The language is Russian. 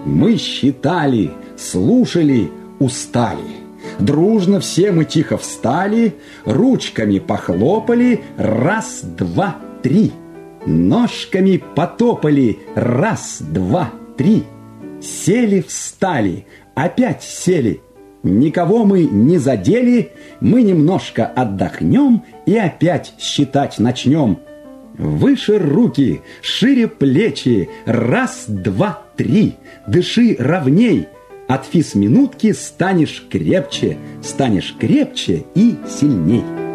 Мы считали, слушали, устали. Дружно все мы тихо встали, ручками похлопали, раз, два, три. Ножками потопали, раз, два, три. Сели, встали, опять сели. Никого мы не задели, мы немножко отдохнем и опять считать начнем. Выше руки, шире плечи, раз, два, три. Дыши ровней, от физминутки станешь крепче и сильней.